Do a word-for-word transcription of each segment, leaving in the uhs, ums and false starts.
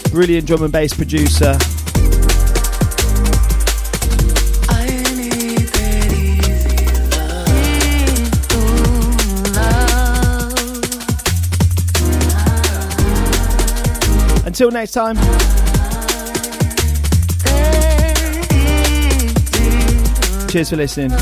brilliant drum and bass producer. Until next time. Cheers for listening.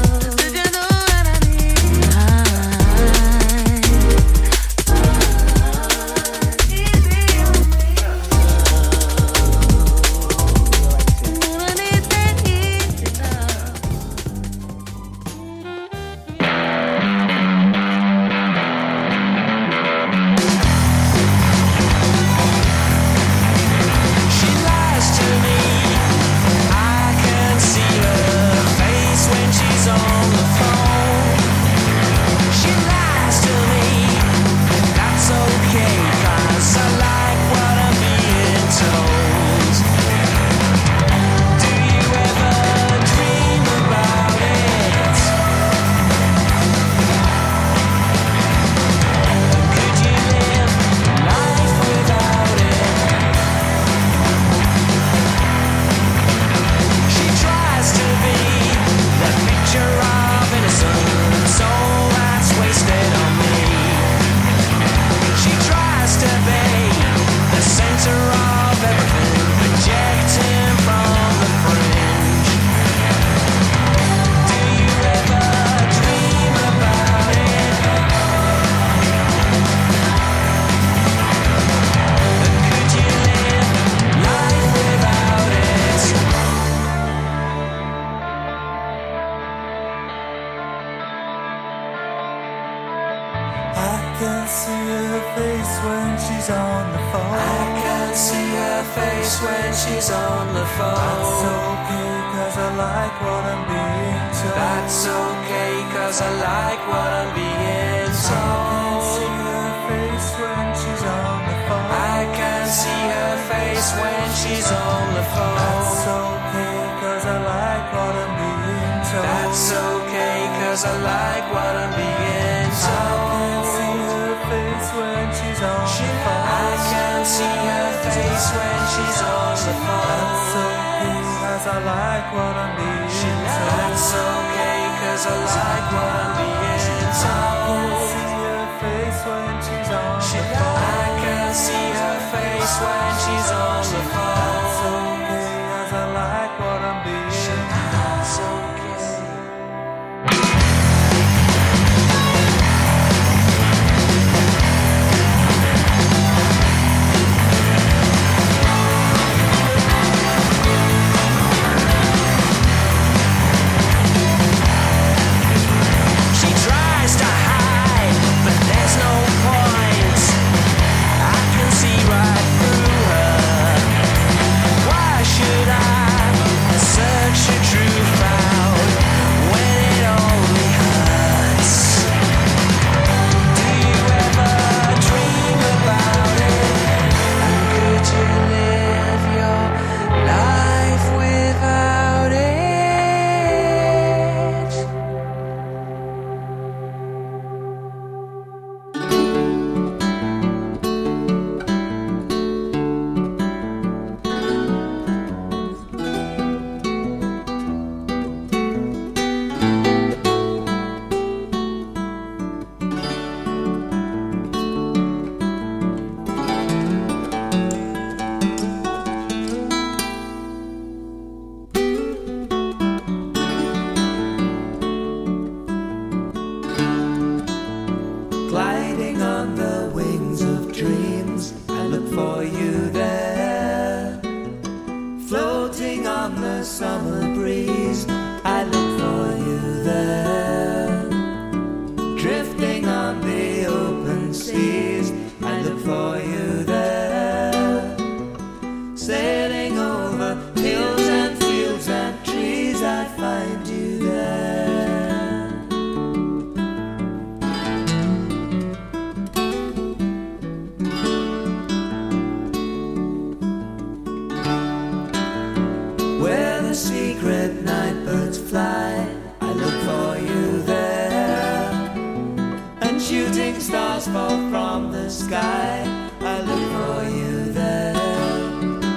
Stars fall from the sky. I look for you there.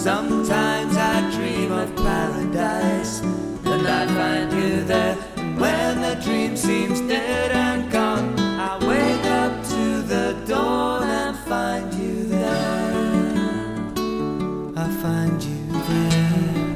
Sometimes I dream of paradise, and I find you there. And when the dream seems dead and gone, I wake up to the dawn and find you there. I find you there.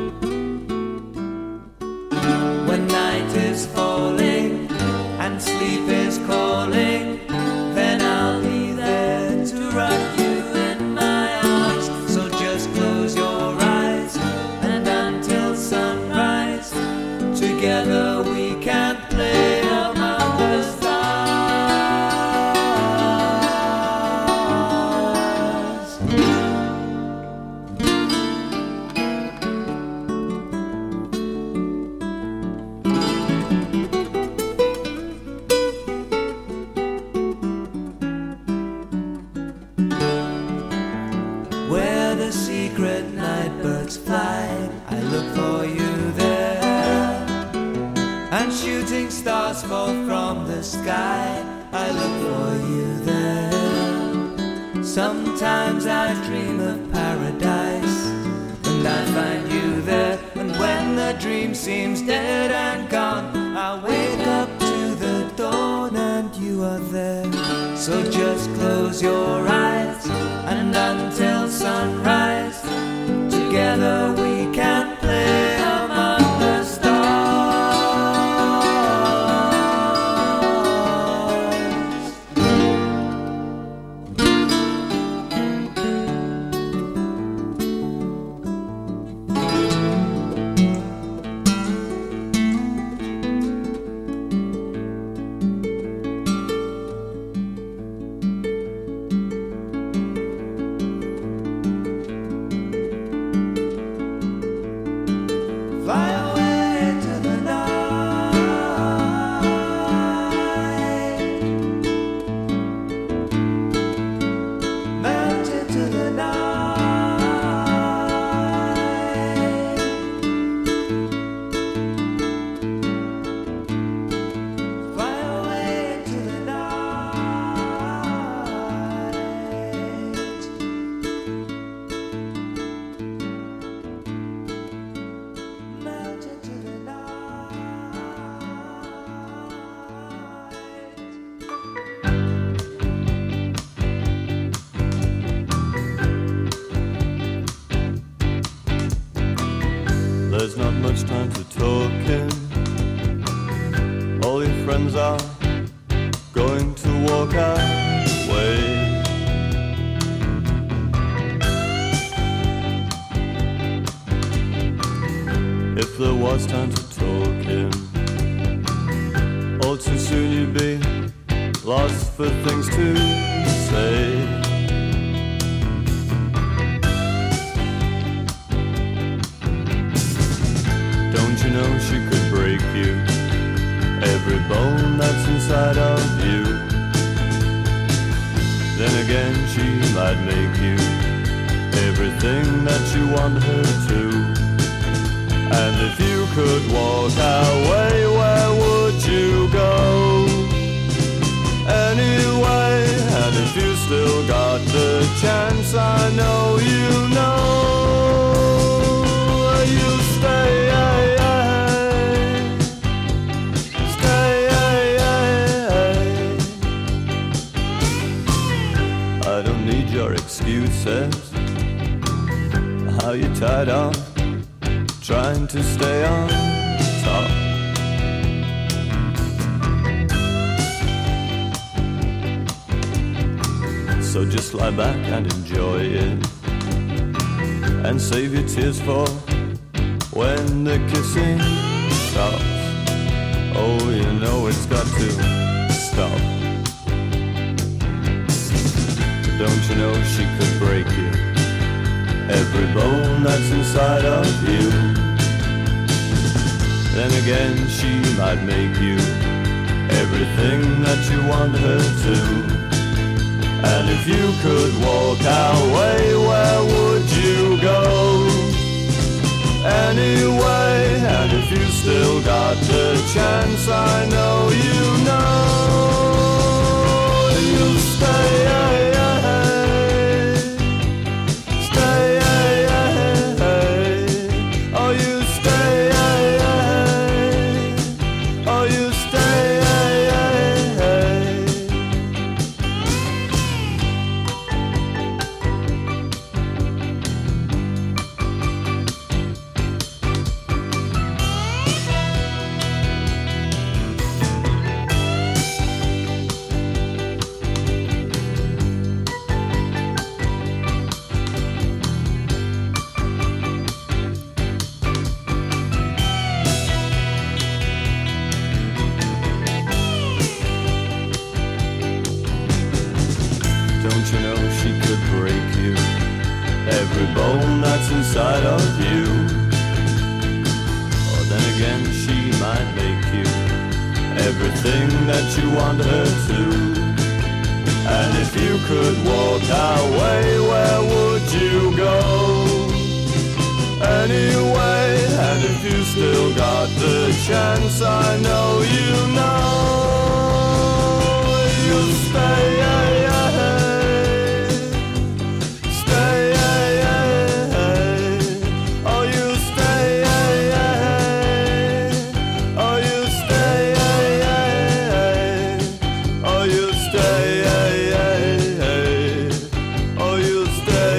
When night is falling and sleep is calling, then I'll be there to rock you in my arms. So just close your eyes, and until sunrise, together we can play among the stars. Where the secret night birds fly, I look for you there. And shooting stars fall from the sky, I look for you there. Sometimes I dream of paradise, and I find you there. And when the dream seems dead and gone, I wake up to the dawn and you are there. So just close your eyes, and until sunrise, together we can play among the stars. Fly away to the night, melt into the night. Fly away to the night. Melt into the There's not much time for talking. All your friends are going to walk away. If there was time for talking, all too soon you'd be lost for things to say. Don't you know she could break you, every bone that's inside of you? Then again she might make you everything that you want her to. And if you could walk away, where would you go? Anyway, and if you still got the chance, I know you know you'll stay. I don't need your excuses. How you tied on, trying to stay on top. So just lie back and enjoy it, and save your tears for when the kissing stops. Oh, you know it's got to stop. Don't you know she could break you, every bone that's inside of you? Then again she might make you everything that you want her to. And if you could walk away, where would you go? Anyway, and if you still got the chance, I know you know you'll stay. Stay. every bone that's inside of you. Or then again, she might make you everything that you want her to. And if you could walk away, where would you go? Anyway, and if you still got the chance, I know you know you'll stay, stay, oh you'll stay, oh you'll stay, oh you'll stay, oh you'll stay.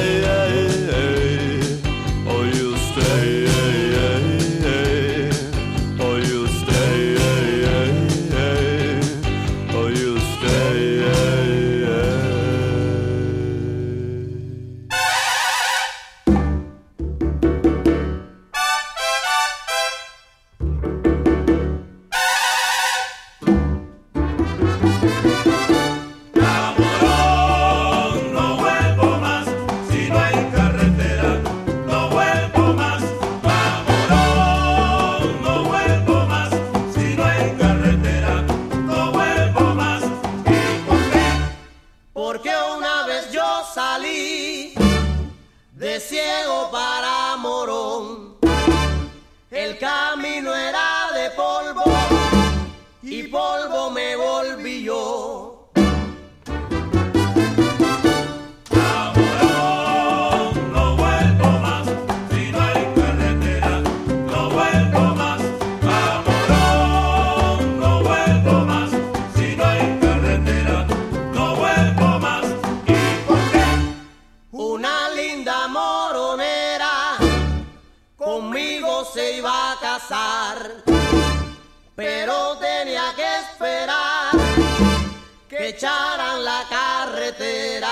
Pero tenía que esperar que echaran la carretera.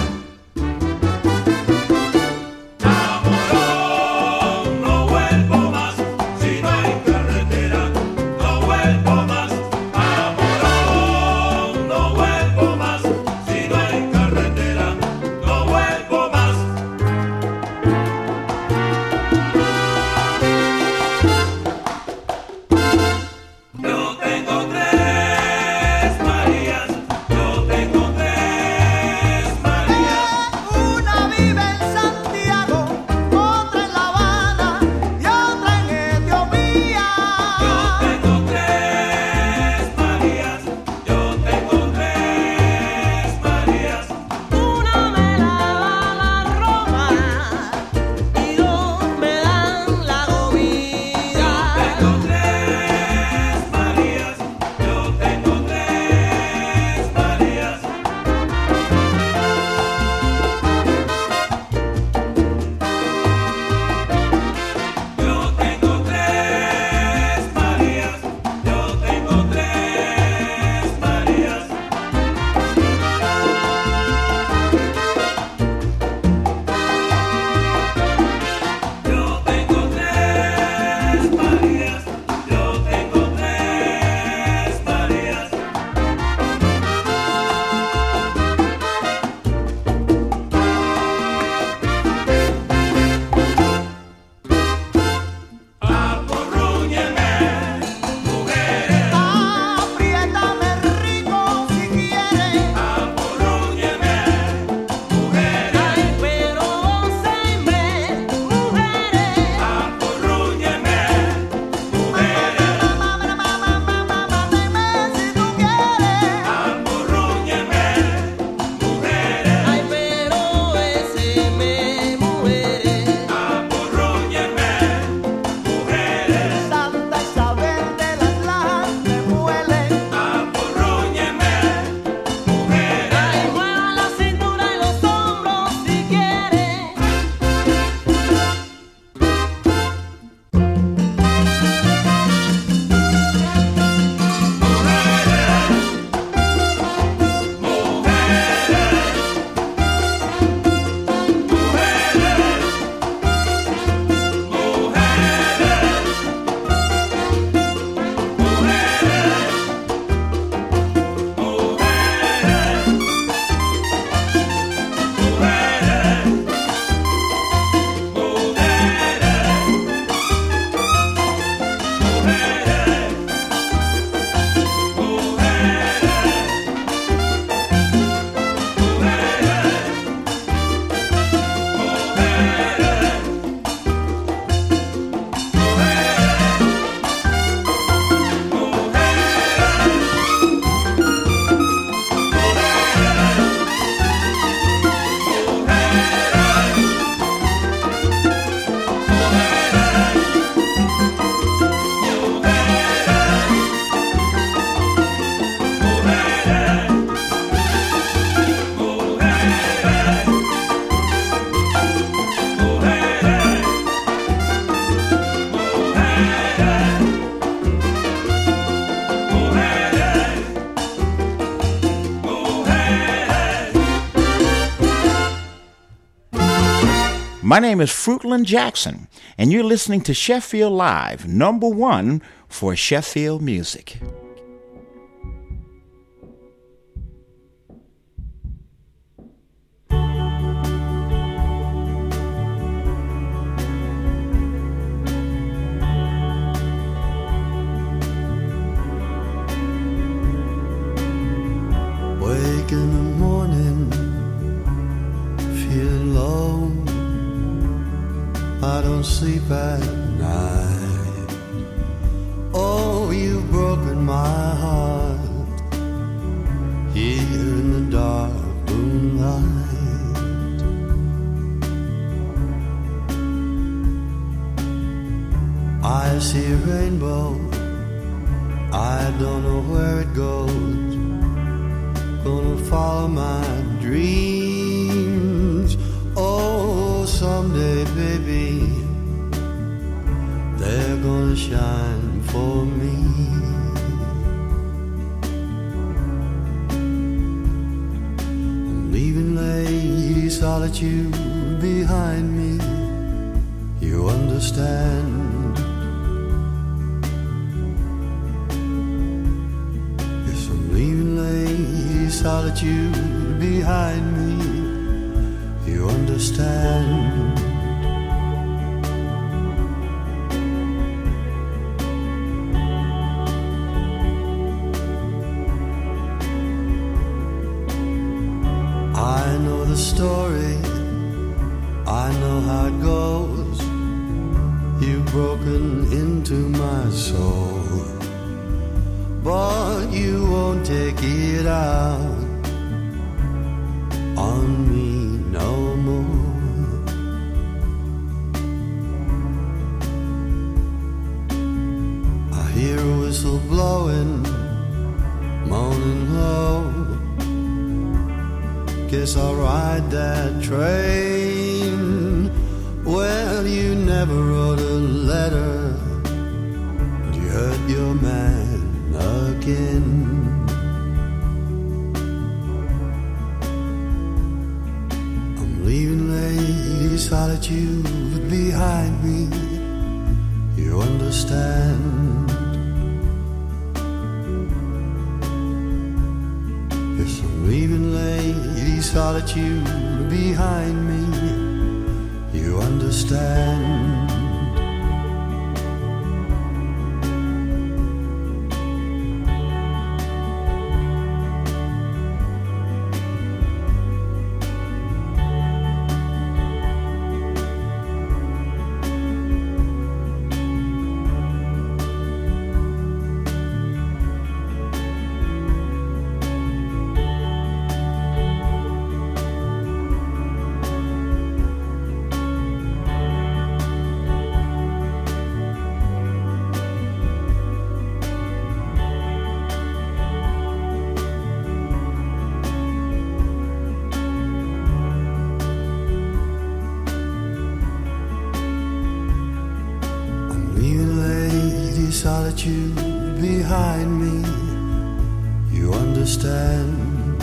Tengo tres Marías, yo tengo tres Marías. My name is Fruitland Jackson, and you're listening to Sheffield Live, number one for Sheffield music. Wake in the morning, feeling low. I don't sleep at night. Oh, you've broken my heart here in the dark moonlight. I see a rainbow, I don't know where it goes. Gonna follow my dreams. Oh, someday, baby, they're gonna shine for me. I'm leaving Lady Solitude behind me. You understand? Yes, I'm leaving Lady Solitude behind me. You understand? I know the story, I know how it goes. You've broken into my soul, but you won't take it out on me no more. I hear a whistle blowing, moaning low. Guess I'll ride that train. Well, you never wrote a letter, and you hurt your man again. Leaving Lady Solitude behind me. You understand? Yes, I'm leaving Lady Solitude behind me. You understand? Solitude behind me. You understand?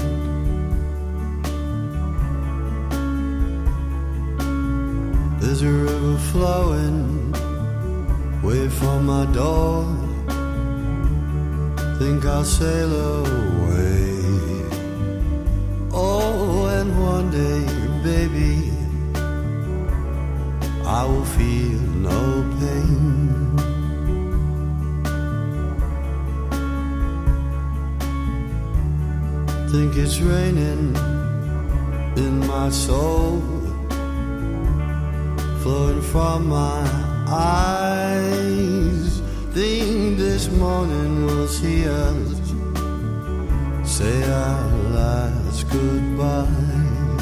There's a river flowing way from my door. Think I'll sail away. Oh, and one day, baby, I will feel no pain. Think it's raining in my soul, flowing from my eyes. Think this morning we'll see us say our last goodbyes.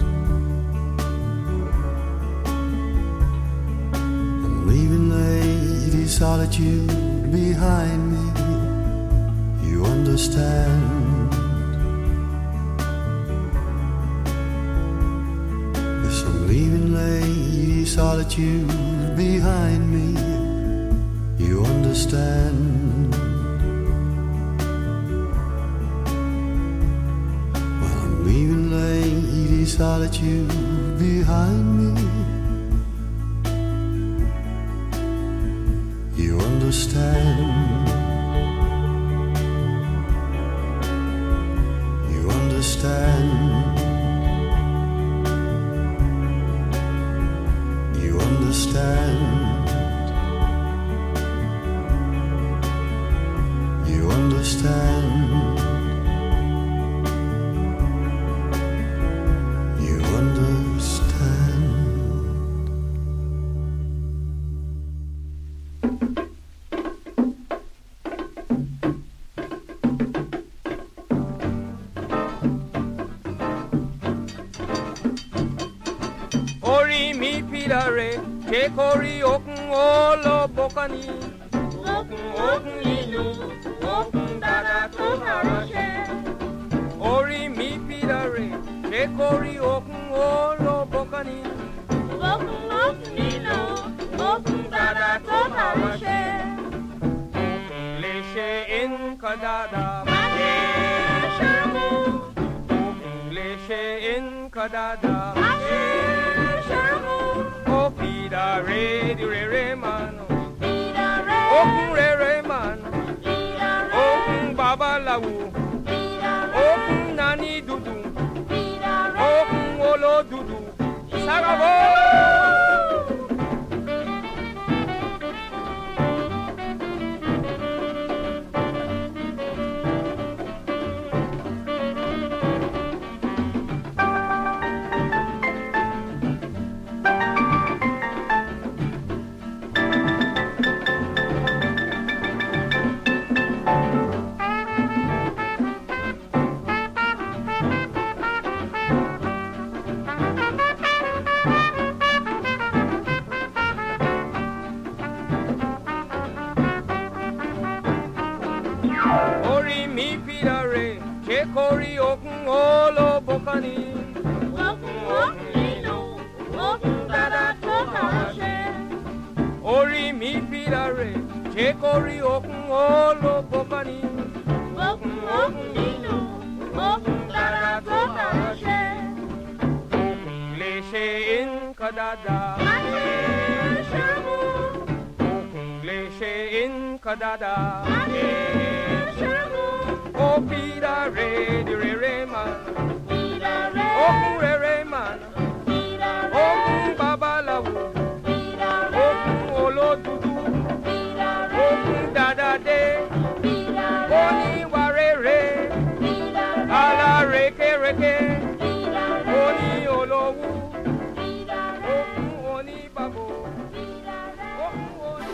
I'm leaving Lady Solitude behind me. You understand? Leaving Lady Solitude behind me. You understand? Well, I'm leaving Lady Solitude behind me. understand. You understand. You understand. Ori mi pilare, che cori okun olo bokani. Okun okun linu, okun dada to harashe. Ori mi pilare, che cori okun olo bokani. Okun okun linu, okun dada to harashe. Okun leshe in kadada, leshe mu. Okun leshe in kadada. Oh, Pida re, di re re man. Pida re. Oh, re re man. Pida re. Oh, Baba Lawu. Pida re. Oh, Nani Dudu. Pida re. Oh, Olo Dudu. Sagabo. Ori mi pidare, che cori okun olo bokani. Okun okun lino, okun dada to harashe. Ori mi pidare, che cori okun olo bokani. Okun okun lino, okun dada to harashe. Okun leshe in kadada, leshe mu. Okun leshe in kadada, leshe mu. Oh, Pida re, di re re man. Pida re. Oh, re re man. Pida re. Oh, Baba Lawu. Pida re. Oh, Olo Dudu. Pida re. Oh, Dada de. Pida re. Oni ware re. Pida re. Ala reke reke. Pida re. Oni Olowu. Pida re. Oh, Oni Babo. Pida re. Oh, Oni.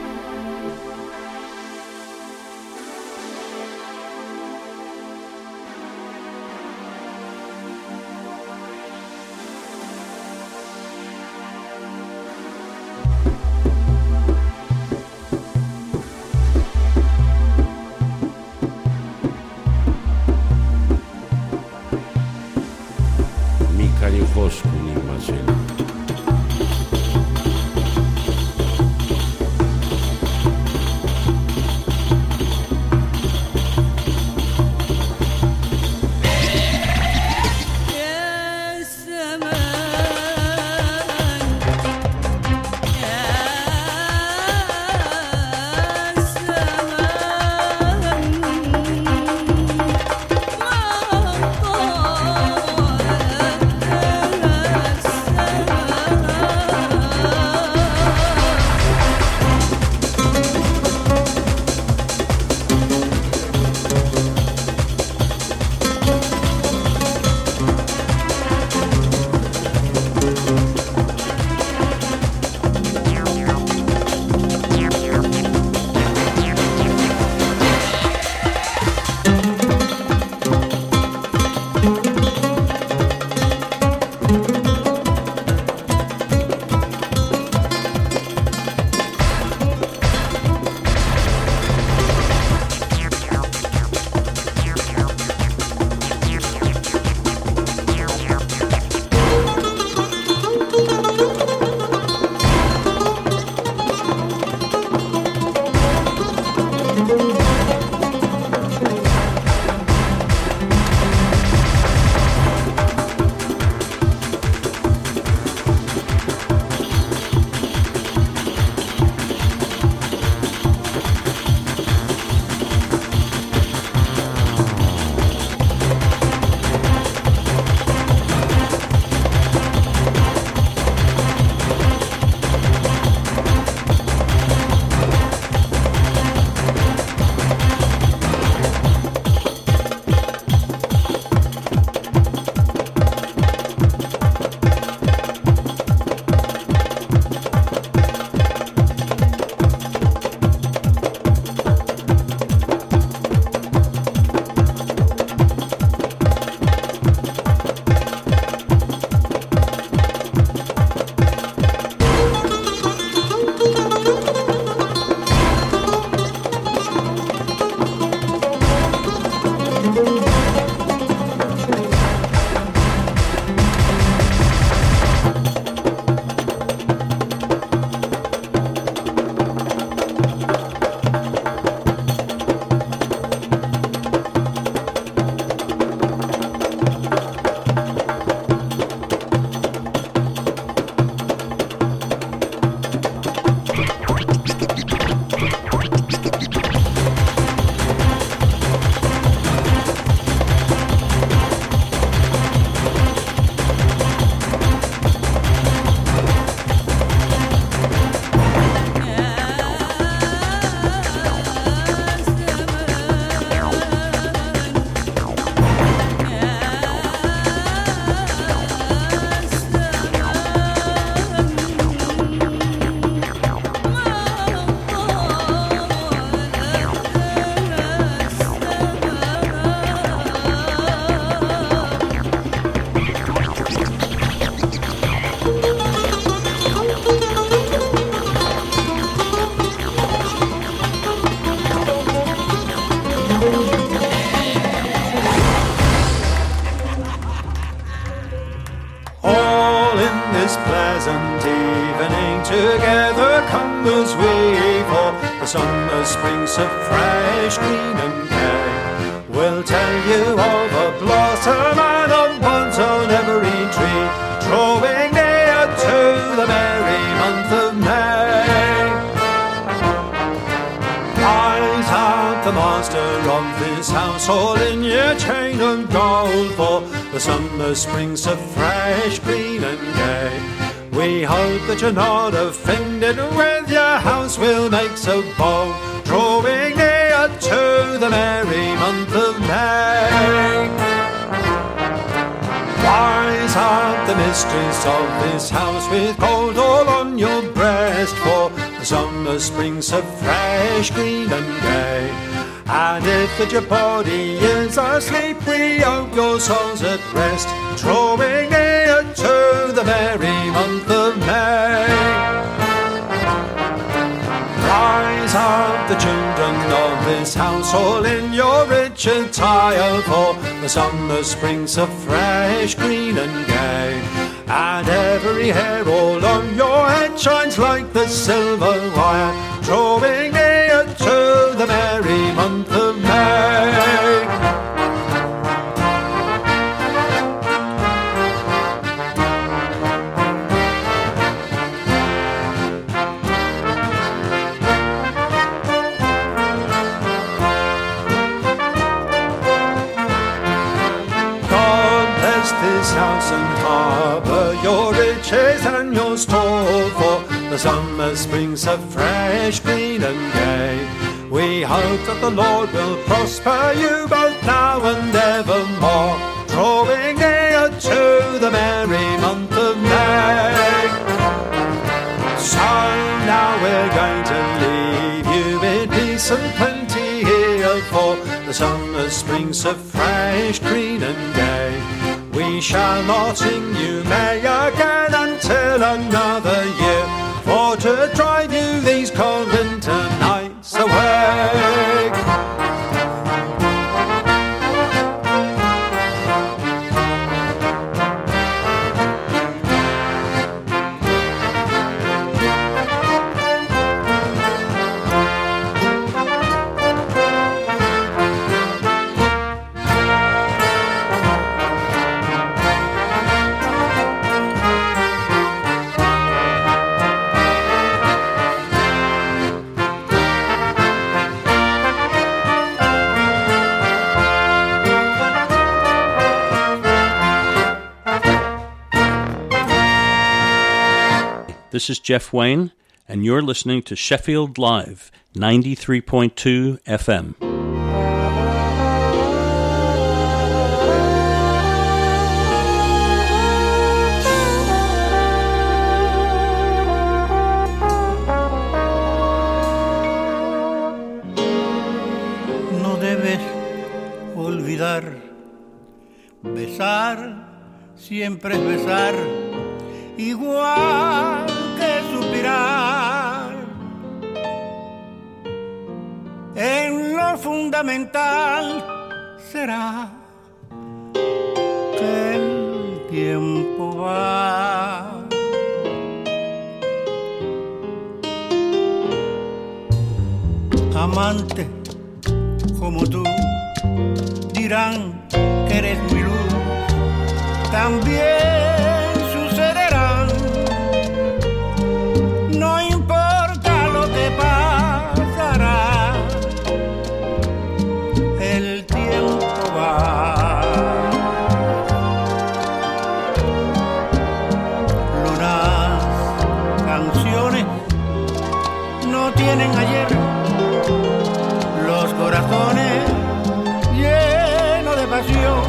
evening together come as we for the summer springs of fresh green and gay. We'll tell you of a blossom and of buds on every tree, drawing near to the merry month of May. Rise up the master of this house, all in your chain of gold, for the summer springs so fresh, green and gay. We hope that you're not offended with your house we'll make so bold, drawing near to the merry month of May. Rise up the mistress of this house with gold all on your breast, for the summer springs so fresh, green and gay. And if that your body is asleep, we hope your soul's at rest, drawing near to the merry month of May. Rise up the children of this house, all in your rich attire, for the summer springs so fresh, green and gay. And every hair all on your head shines like the silver wire, drawing near to the merry month of May. This house and harbour, your riches and your store, for the summer springs so fresh, green and gay. We hope that the Lord will prosper you both now and evermore, drawing near to the merry month of May. So now we're going to leave you in peace and plenty here, for the summer springs so fresh, green and gay. We shall not sing you May again until another year, for to drive you these cold winter nights away. This is Jeff Wayne, and you're listening to Sheffield Live, ninety-three point two F M. No debes olvidar, besar siempre es besar, igual que suspirar. En lo fundamental será que el tiempo va. Amante como tú dirán que eres mi luz, también sucederán. No importa lo que pasará, el tiempo va. Lunas, canciones no tienen ayer, los corazones llenos de pasión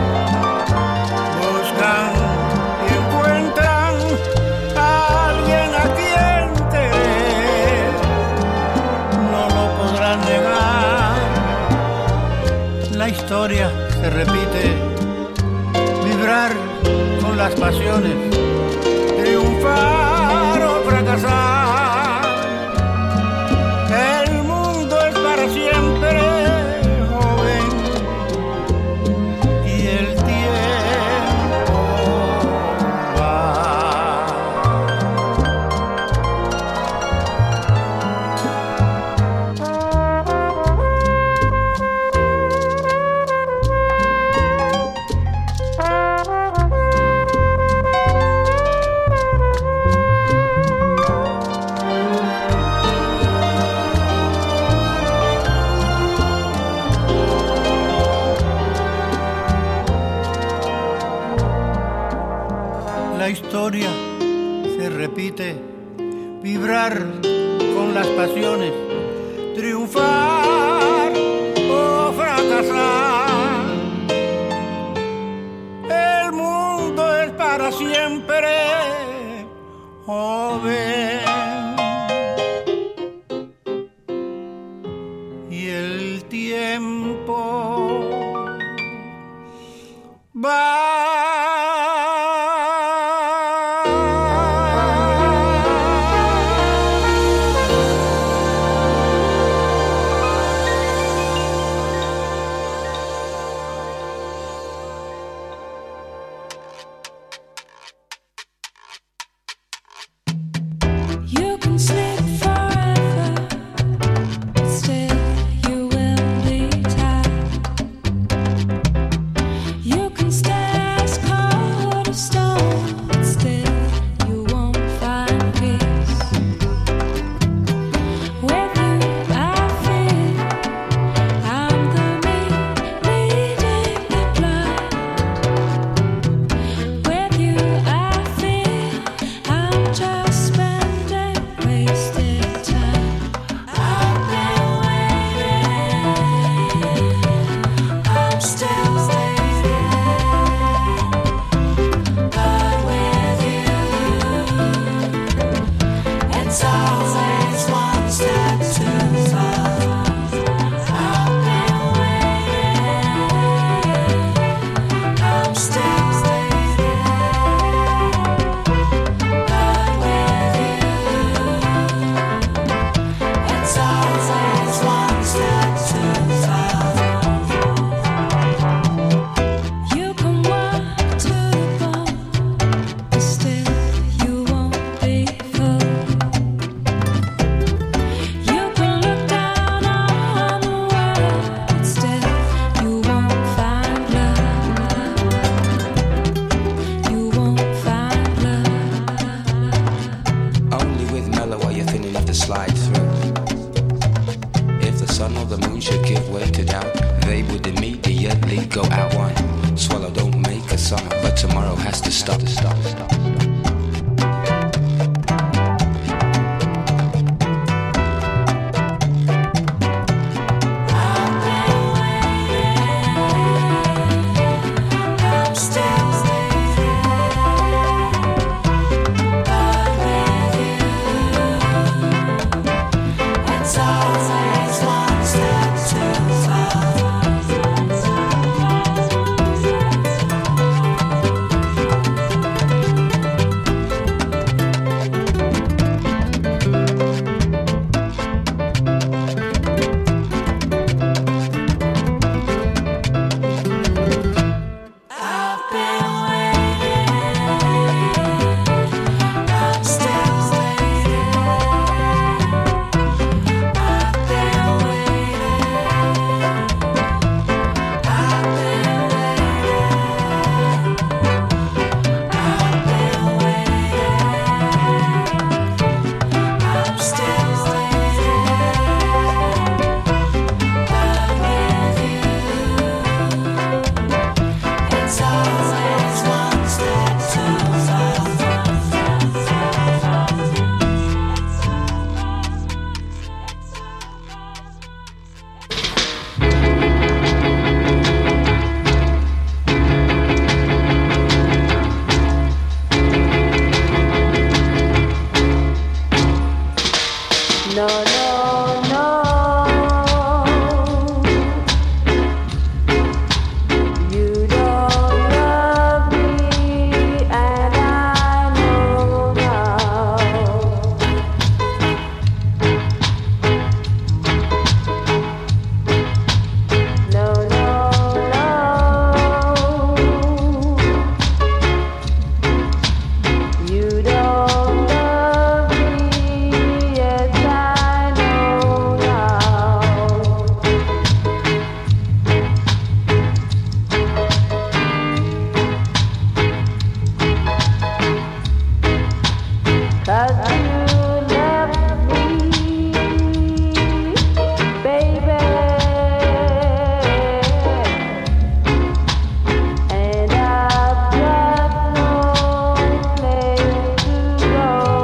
buscan y encuentran a alguien a quien querer, no lo podrán negar. La historia se repite, vibrar con las pasiones, triunfar o fracasar. El mundo es para siempre joven y el tiempo va. repite, vibrar con las pasiones, triunfar o fracasar. El mundo es para siempre joven y el tiempo va. go.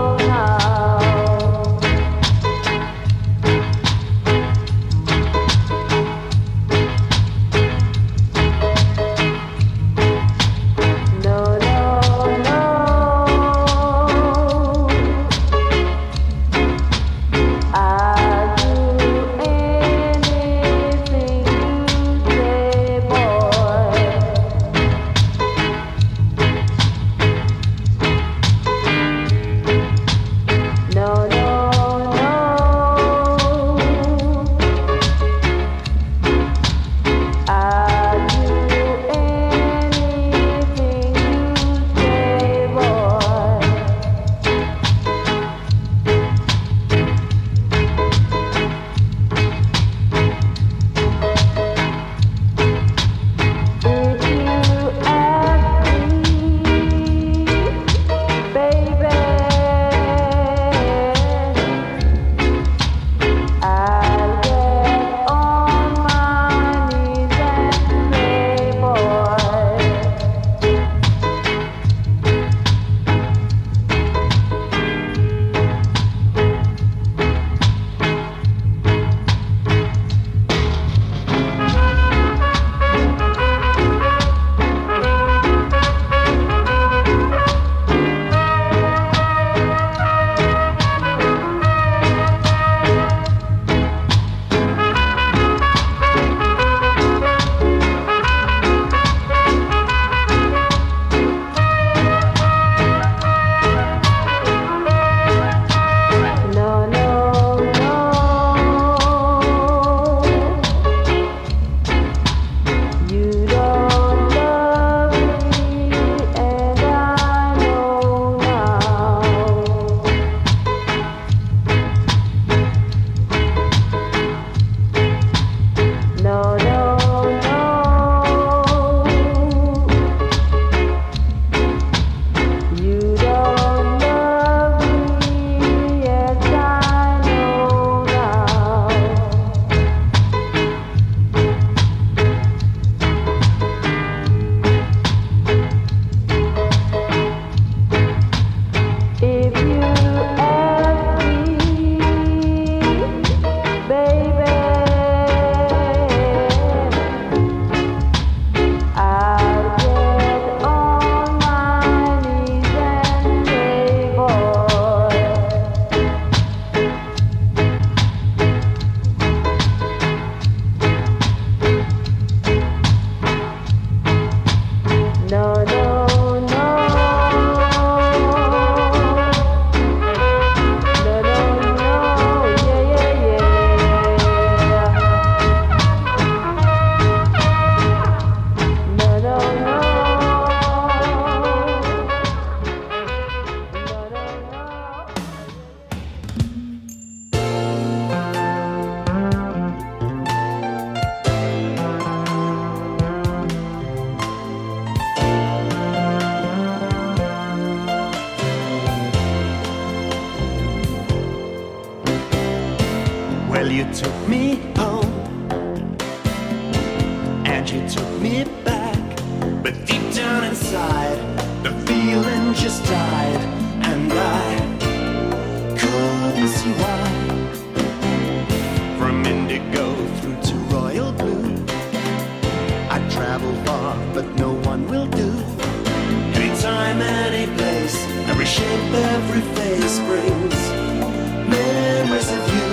Well, you took me home and you took me back, but deep down inside the feeling just died, and I couldn't see why. From indigo through to royal blue, I travel far but no one will do. Anytime, any place, every shape, every face brings memories of you.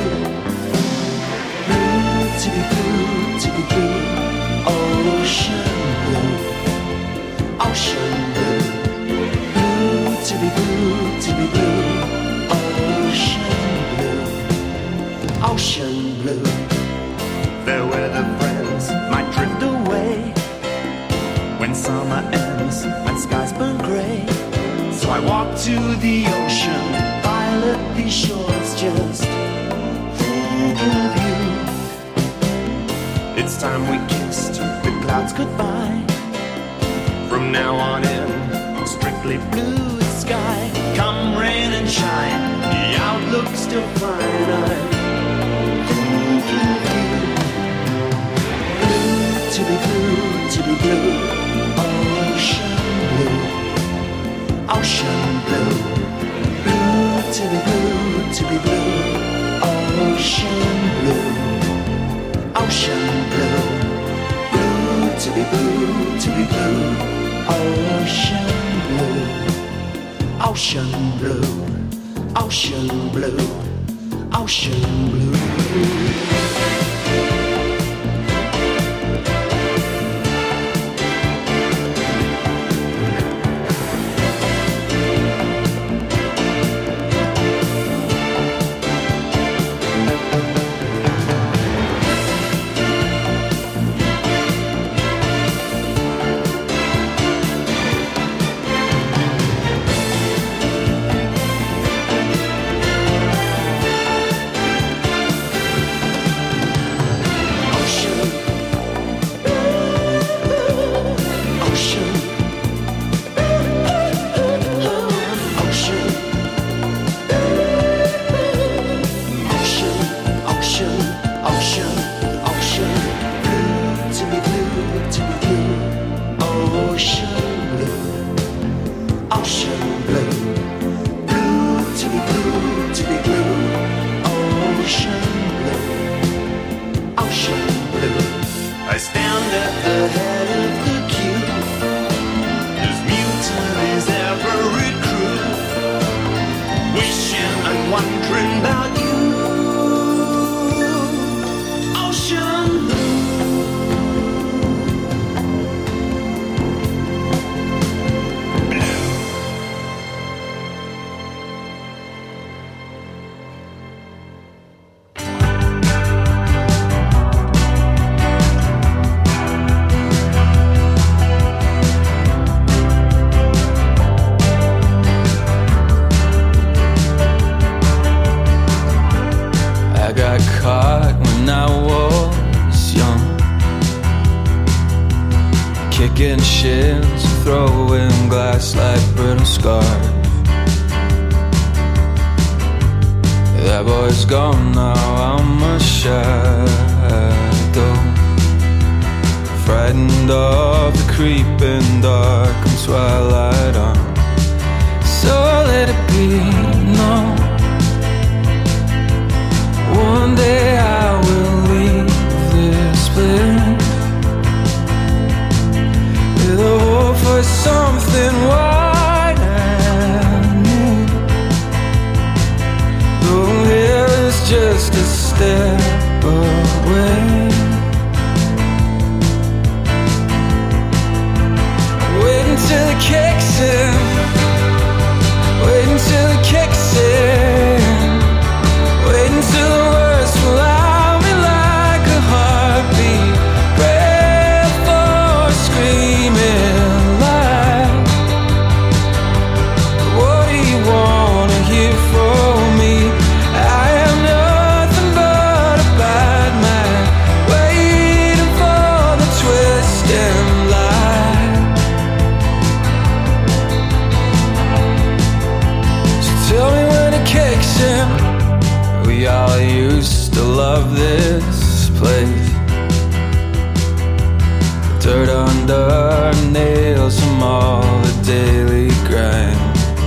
Blue to be blue, to be blue, ocean blue, ocean blue. Blue to be blue, to be blue, ocean blue, ocean blue. Fair weather friends might drift away when summer ends and skies burn grey. So I walk to the ocean, pilot these shores, just thinking of you. It's time we kissed the clouds goodbye. From now on in, strictly blue sky. Come rain and shine, the outlook's still fine. I'm thinking of you. Blue to be blue, to be blue, ocean blue, ocean blue. Blue to be blue, to be blue, ocean blue, ocean blue. Blue to be blue, to be blue, ocean blue, ocean blue, ocean blue, ocean blue. I am nothing but a bad man. still love this place. Dirt under our nails from all the daily grind.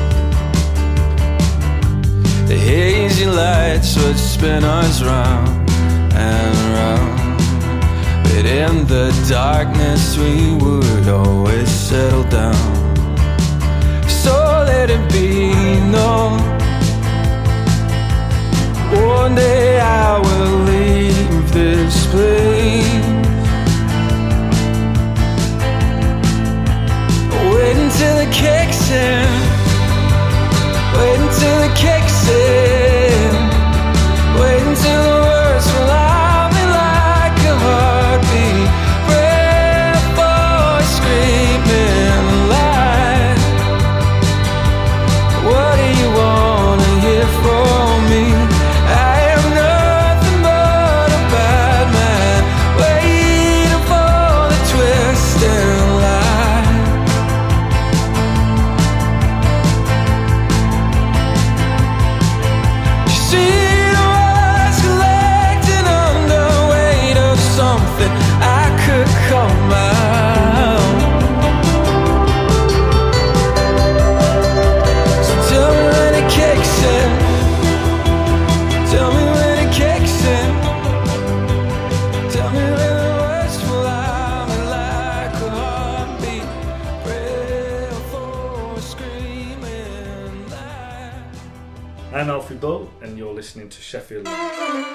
The hazy lights would spin us round and round, but in the darkness we would always settle down. So let it be known, one day I will leave this place. Wait until it kicks in, wait until it kicks in, wait until the words will out me like a heartbeat. Pray for a screaming light. What do you wanna hear from me? I am nothing but a bad man, waiting for the twisting light. You see the words collecting under weight of something I could call my own. So tell me when it kicks in, tell me when it kicks in, tell me when the words fall out me like a heartbeat. Pray for a screaming light. I'm Alfie Bull, and you're listening to Sheffield Live.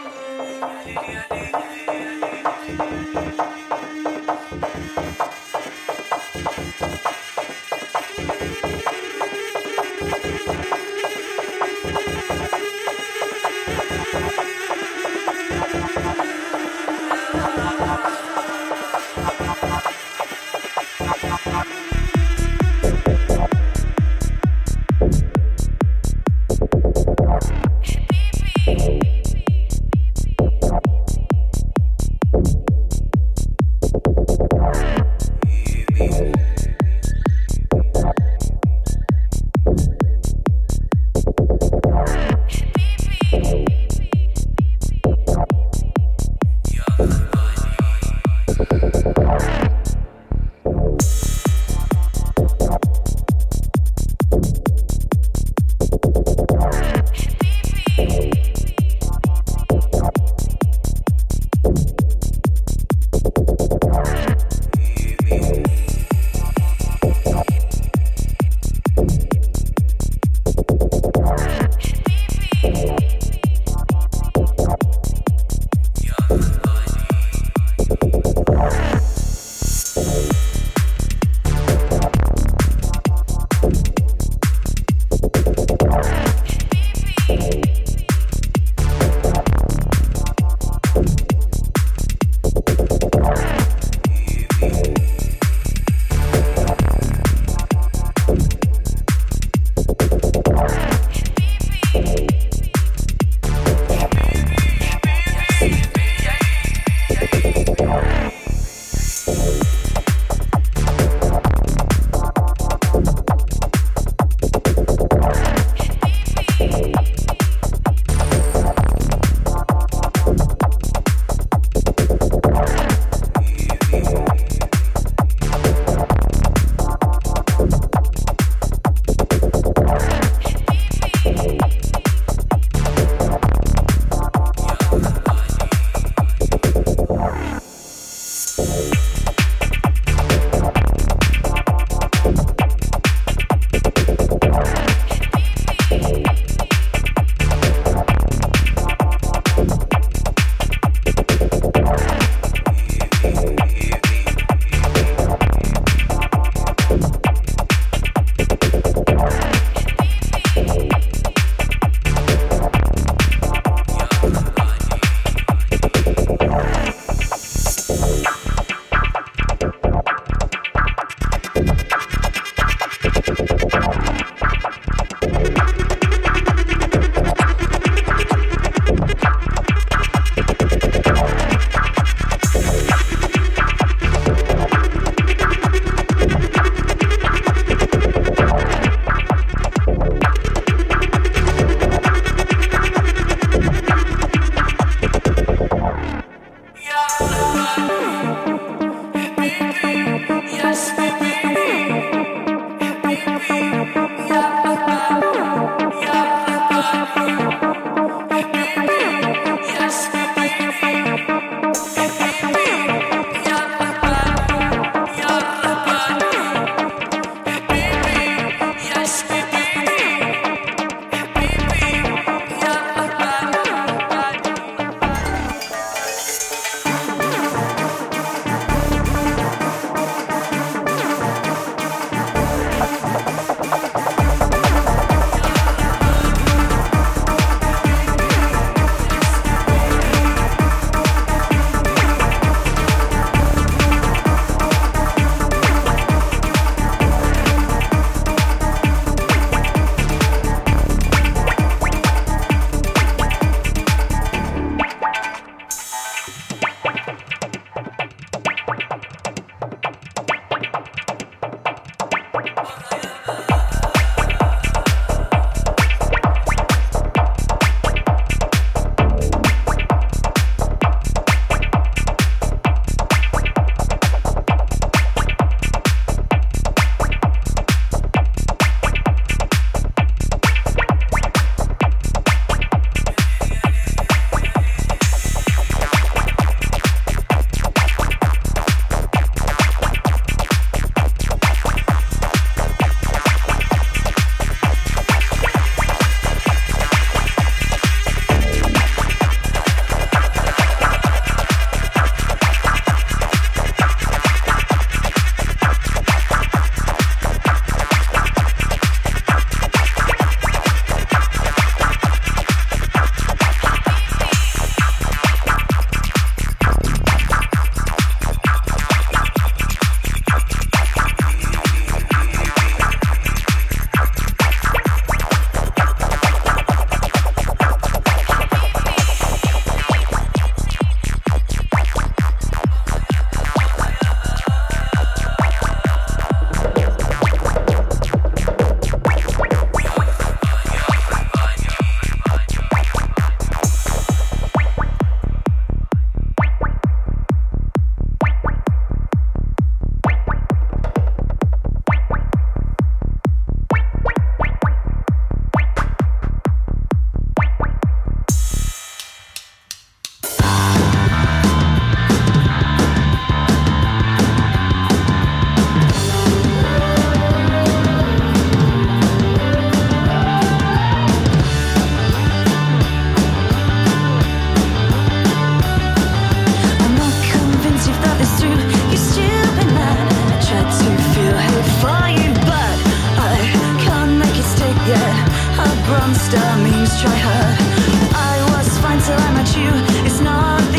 always try hard. I was fine till I met you. It's not the